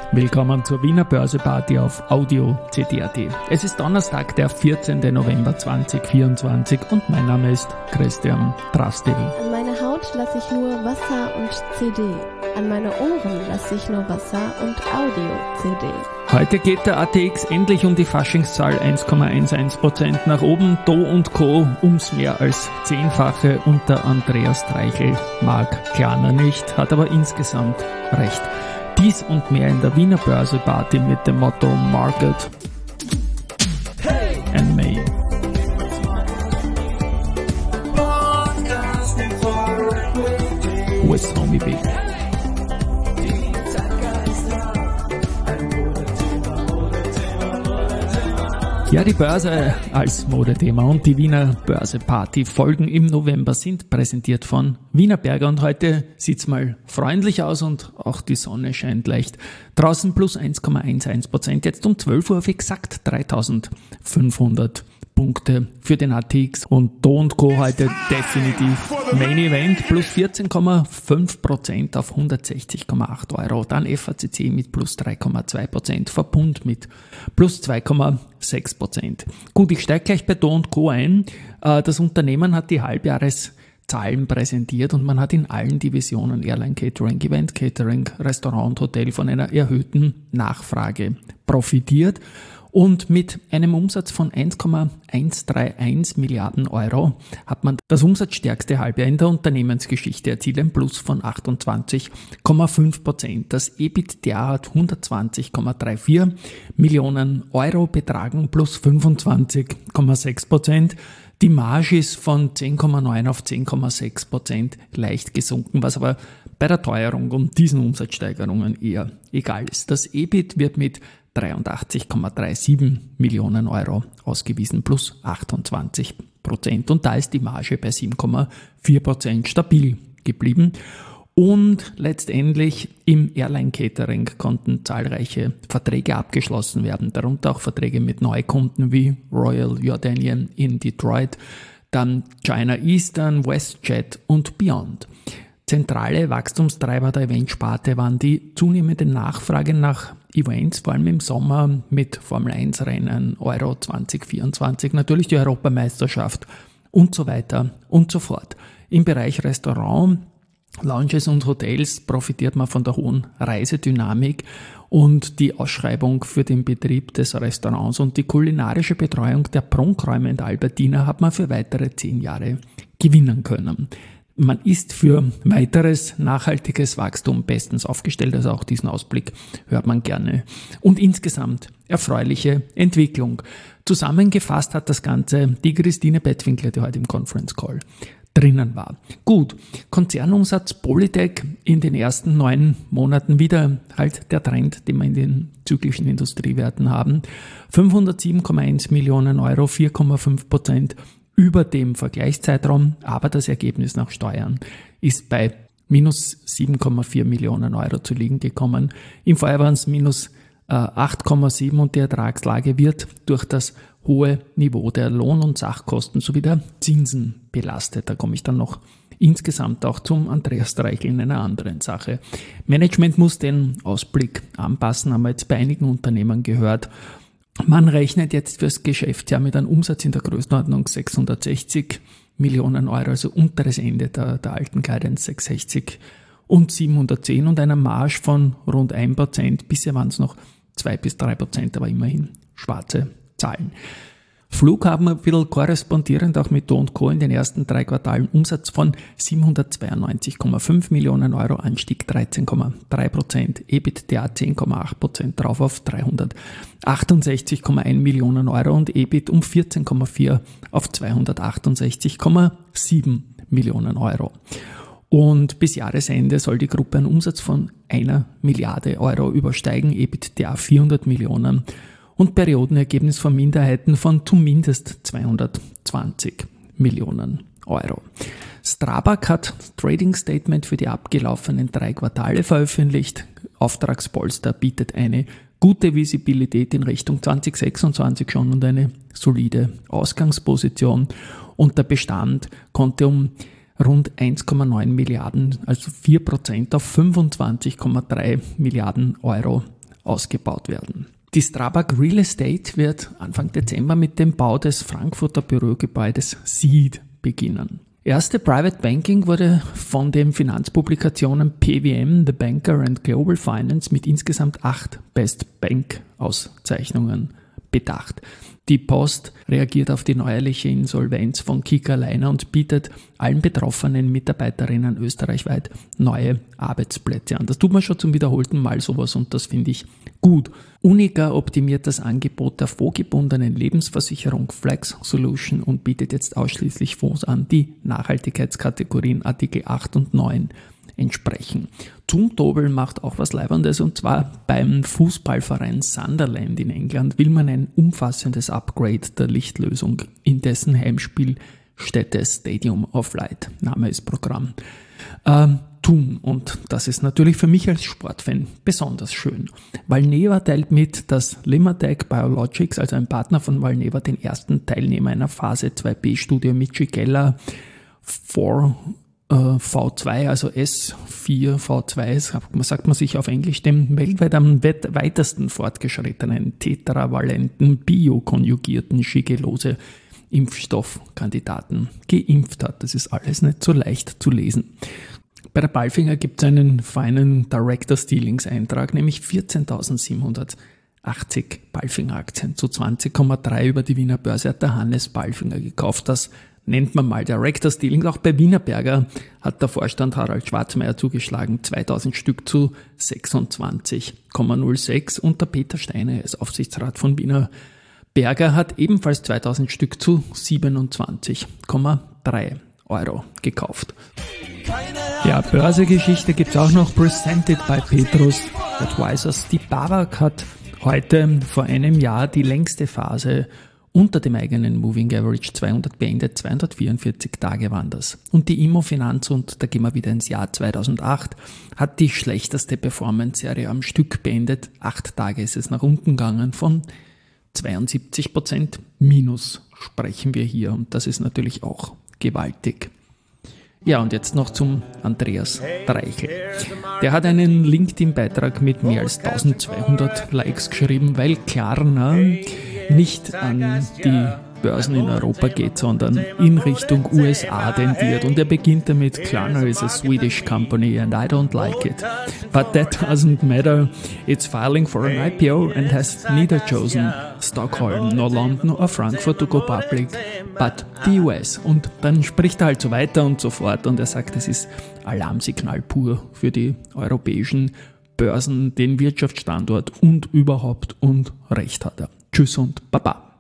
Willkommen zur Wiener Börseparty auf Audio CD.at. Es ist Donnerstag, der 14. November 2024 und mein Name ist Christian Drastil. An meine Haut lasse ich nur Wasser und CD. An meine Ohren lasse ich nur Wasser und Audio-CD. Heute geht der ATX endlich um die Faschingszahl 1,11% nach oben. Do & Co. ums mehr als 10-fache und der Andreas Streichel mag Klarna nicht, hat aber insgesamt recht. Dies und mehr in der Wiener Börseparty mit dem Motto Market and May. With Tommy B. Ja, die Börse als Modethema und die Wiener Börseparty Folgen im November sind präsentiert von Wienerberger und heute sieht's mal freundlich aus und auch die Sonne scheint leicht. Draußen plus 1,11%, jetzt um 12 Uhr auf exakt 3500 Punkte für den ATX und Do & Co. heute definitiv Main Event plus 14,5% auf 160,8 Euro. Dann FACC mit plus 3,2%, Verbund mit plus 2,6%. Gut, ich steige gleich bei Do & Co. ein. Das Unternehmen hat die Halbjahreszahlen präsentiert und man hat in allen Divisionen Airline Catering, Event Catering, Restaurant und Hotel von einer erhöhten Nachfrage profitiert. Und mit einem Umsatz von 1,131 Milliarden Euro hat man das umsatzstärkste Halbjahr in der Unternehmensgeschichte erzielt, ein Plus von 28,5%. Das EBITDA hat 120,34 Millionen Euro betragen, plus 25,6%. Die Marge ist von 10,9 auf 10,6% leicht gesunken, was aber bei der Teuerung und diesen Umsatzsteigerungen eher egal ist. Das EBIT wird mit 83,37 Millionen Euro ausgewiesen, plus 28%. Und da ist die Marge bei 7,4% stabil geblieben. Und letztendlich im Airline Catering konnten zahlreiche Verträge abgeschlossen werden, darunter auch Verträge mit Neukunden wie Royal Jordanian in Detroit, dann China Eastern, WestJet und Beyond. Zentrale Wachstumstreiber der Eventsparte waren die zunehmende Nachfrage nach Events, vor allem im Sommer mit Formel-1-Rennen, Euro 2024, natürlich die Europameisterschaft und so weiter und so fort. Im Bereich Restaurant, Lounges und Hotels profitiert man von der hohen Reisedynamik und die Ausschreibung für den Betrieb des Restaurants und die kulinarische Betreuung der Prunkräume in Albertina hat man für weitere 10 Jahre gewinnen können. Man ist für weiteres nachhaltiges Wachstum bestens aufgestellt, also auch diesen Ausblick hört man gerne. Und insgesamt erfreuliche Entwicklung. Zusammengefasst hat das Ganze die Christine Bettwinkler, die heute im Conference Call drinnen war. Gut, Konzernumsatz Polytech in den ersten 9 Monaten wieder halt der Trend, den wir in den zyklischen Industriewerten haben. 507,1 Millionen Euro, 4,5% über dem Vergleichszeitraum, aber das Ergebnis nach Steuern ist bei minus 7,4 Millionen Euro zu liegen gekommen. Im Vorjahr waren es minus 8,7 und die Ertragslage wird durch das hohe Niveau der Lohn- und Sachkosten sowie der Zinsen belastet. Da komme ich dann noch insgesamt auch zum Andreas Streichel in einer anderen Sache. Management muss den Ausblick anpassen, haben wir jetzt bei einigen Unternehmen gehört. Man rechnet jetzt fürs Geschäftsjahr mit einem Umsatz in der Größenordnung 660 Millionen Euro, also unteres Ende der alten Guidance 660 und 710 und einer Marge von rund 1%. Bisher waren es noch 2-3%, aber immerhin schwarze Zahlen. Flughafen ein bisschen korrespondierend auch mit Do & Co. in den ersten 3 Quartalen Umsatz von 792,5 Millionen Euro, Anstieg 13,3%, EBITDA 10,8% drauf auf 368,1 Millionen Euro und EBIT um 14,4 auf 268,7 Millionen Euro. Und bis Jahresende soll die Gruppe einen Umsatz von 1 Milliarde Euro übersteigen, EBITDA 400 Millionen und Periodenergebnis von Minderheiten von zumindest 220 Millionen Euro. Strabag hat Trading Statement für die abgelaufenen 3 Quartale veröffentlicht. Auftragspolster bietet eine gute Visibilität in Richtung 2026 schon und eine solide Ausgangsposition. Und der Bestand konnte um rund 1,9 Milliarden, also 4% auf 25,3 Milliarden Euro ausgebaut werden. Die Strabag Real Estate wird Anfang Dezember mit dem Bau des Frankfurter Bürogebäudes Seed beginnen. Erste Private Banking wurde von den Finanzpublikationen PWM, The Banker and Global Finance mit insgesamt 8 Best Bank Auszeichnungen bedacht. Die Post reagiert auf die neuerliche Insolvenz von Kika Leiner und bietet allen betroffenen Mitarbeiterinnen österreichweit neue Arbeitsplätze an. Das tut man schon zum wiederholten Mal sowas und das finde ich gut. Unica optimiert das Angebot der fondsgebundenen Lebensversicherung Flex Solution und bietet jetzt ausschließlich Fonds an, die Nachhaltigkeitskategorien Artikel 8 und 9 entsprechen. Zumtobel macht auch was Leibendes und zwar beim Fußballverein Sunderland in England will man ein umfassendes Upgrade der Lichtlösung in dessen Heimspielstätte Stadium of Light, Name ist Programm, tun. Und das ist natürlich für mich als Sportfan besonders schön. Valneva teilt mit, dass Limatech Biologics, also ein Partner von Valneva, den ersten Teilnehmer einer Phase 2b-Studie mit Shigella V2, also S4V2, sagt man sich auf Englisch, dem weltweit am weitesten fortgeschrittenen tetravalenten biokonjugierten Shigellose-Impfstoffkandidaten geimpft hat. Das ist alles nicht so leicht zu lesen. Bei der Palfinger gibt es einen feinen Directors Dealings Eintrag, nämlich 14.780 Palfinger Aktien zu 20,3 über die Wiener Börse hat der Hannes Palfinger gekauft. Das nennt man mal Directors Dealing. Auch bei Wienerberger hat der Vorstand Harald Schwarzmeier zugeschlagen, 2000 Stück zu 26,06 und der Peter Steiner als Aufsichtsrat von Wienerberger hat ebenfalls 2000 Stück zu 27,3 Euro gekauft. Ja, Börsegeschichte gibt es auch noch, presented by Petrus Advisors. Die BAWAG hat heute vor einem Jahr die längste Phase unter dem eigenen Moving Average 200 beendet, 244 Tage waren das. Und die Immofinanz, und da gehen wir wieder ins Jahr 2008, hat die schlechteste Performance-Serie am Stück beendet. 8 Tage ist es nach unten gegangen, von 72% minus sprechen wir hier und das ist natürlich auch gewaltig. Ja, und jetzt noch zum Andreas Dreichel. Der hat einen LinkedIn-Beitrag mit mehr als 1200 Likes geschrieben, weil Klarna nicht an die Börsen in Europa geht, sondern in Richtung USA tendiert. Und er beginnt damit, Klarna is a Swedish company and I don't like it. But that doesn't matter. It's filing for an IPO and has neither chosen Stockholm, nor London or Frankfurt to go public, but the US. Und dann spricht er halt so weiter und so fort und er sagt, es ist Alarmsignal pur für die europäischen Börsen, den Wirtschaftsstandort und überhaupt, und recht hat er. Tschüss und Baba.